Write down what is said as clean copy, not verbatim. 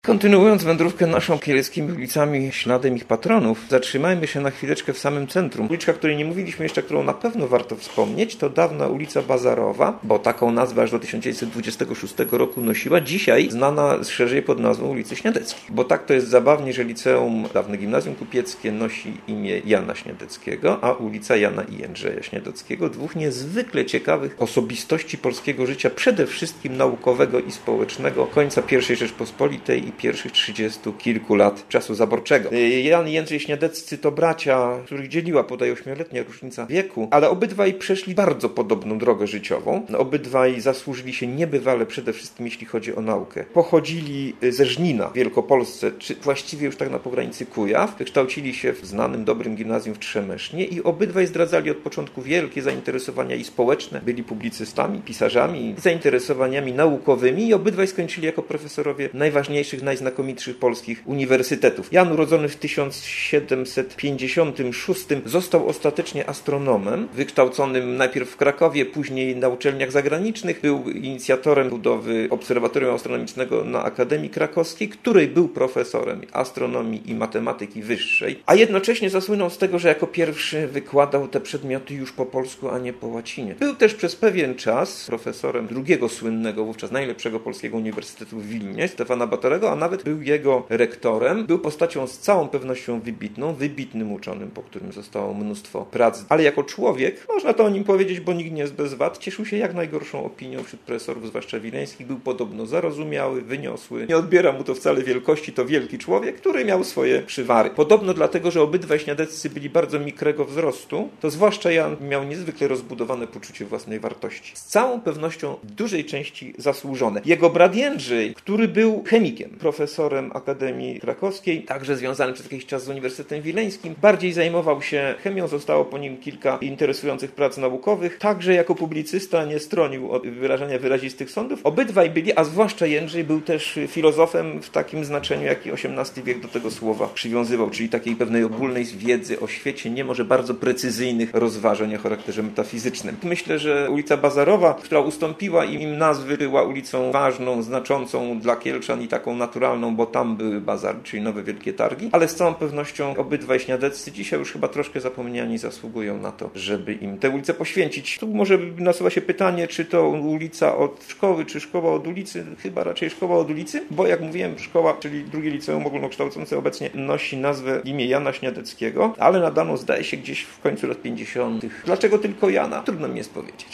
Kontynuując wędrówkę naszą kieleckimi ulicami śladem ich patronów, zatrzymajmy się na chwileczkę w samym centrum. Uliczka, o której nie mówiliśmy jeszcze, którą na pewno warto wspomnieć, to dawna ulica Bazarowa, bo taką nazwę aż do 1926 roku nosiła, dzisiaj znana szerzej pod nazwą ulicy Śniadeckiej. Bo tak to jest zabawnie, że liceum, dawne gimnazjum kupieckie, nosi imię Jana Śniadeckiego, a ulica Jana i Jędrzeja Śniadeckiego, dwóch niezwykle ciekawych osobistości polskiego życia, przede wszystkim naukowego i społecznego, końca I Rzeczpospolitej i pierwszych 30 kilku lat czasu zaborczego. Jan i Jędrzej Śniadeccy to bracia, których dzieliła bodaj 8-letnia różnica wieku, ale obydwaj przeszli bardzo podobną drogę życiową. Obydwaj zasłużyli się niebywale, przede wszystkim jeśli chodzi o naukę. Pochodzili ze Żnina w Wielkopolsce, czy właściwie już tak na pogranicy Kujaw. Wykształcili się w znanym, dobrym gimnazjum w Trzemesznie i obydwaj zdradzali od początku wielkie zainteresowania i społeczne. Byli publicystami, pisarzami, zainteresowaniami naukowymi i obydwaj skończyli jako profesorowie najważniejszych, najznakomitszych polskich uniwersytetów. Jan, urodzony w 1756, został ostatecznie astronomem, wykształconym najpierw w Krakowie, później na uczelniach zagranicznych. Był inicjatorem budowy Obserwatorium Astronomicznego na Akademii Krakowskiej, której był profesorem astronomii i matematyki wyższej, a jednocześnie zasłynął z tego, że jako pierwszy wykładał te przedmioty już po polsku, a nie po łacinie. Był też przez pewien czas profesorem drugiego słynnego, wówczas najlepszego polskiego uniwersytetu w Wilnie, Stefana Batorego, a nawet był jego rektorem. Był postacią z całą pewnością wybitną, wybitnym uczonym, po którym zostało mnóstwo prac. Ale jako człowiek, można to o nim powiedzieć, bo nikt nie jest bez wad, cieszył się jak najgorszą opinią wśród profesorów, zwłaszcza wileńskich. Był podobno zarozumiały, wyniosły. Nie odbiera mu to wcale wielkości, to wielki człowiek, który miał swoje przywary. Podobno dlatego, że obydwaj Śniadeccy byli bardzo mikrego wzrostu, to zwłaszcza Jan miał niezwykle rozbudowane poczucie własnej wartości. Z całą pewnością w dużej części zasłużone. Jego brat Jędrzej, który był chemikiem, profesorem Akademii Krakowskiej, także związany przez jakiś czas z Uniwersytetem Wileńskim, bardziej zajmował się chemią, zostało po nim kilka interesujących prac naukowych, także jako publicysta nie stronił od wyrażania wyrazistych sądów. Obydwaj byli, a zwłaszcza Jędrzej był też filozofem w takim znaczeniu, jaki XVIII wiek do tego słowa przywiązywał, czyli takiej pewnej ogólnej wiedzy o świecie, nie może bardzo precyzyjnych rozważań o charakterze metafizycznym. Myślę, że ulica Bazarowa, która ustąpiła im nazwy, była ulicą ważną, znaczącą dla Kielczan i taką naturalną, bo tam były bazary, czyli nowe wielkie targi, ale z całą pewnością obydwaj Śniadeccy dzisiaj już chyba troszkę zapomniani zasługują na to, żeby im tę ulicę poświęcić. Tu może nasuwa się pytanie, czy to ulica od szkoły, czy szkoła od ulicy? Chyba raczej szkoła od ulicy, bo jak mówiłem, szkoła, czyli drugie liceum ogólnokształcące obecnie nosi nazwę w imię Jana Śniadeckiego, ale nadano, zdaje się, gdzieś w końcu lat 50. Dlaczego tylko Jana? Trudno mi jest powiedzieć.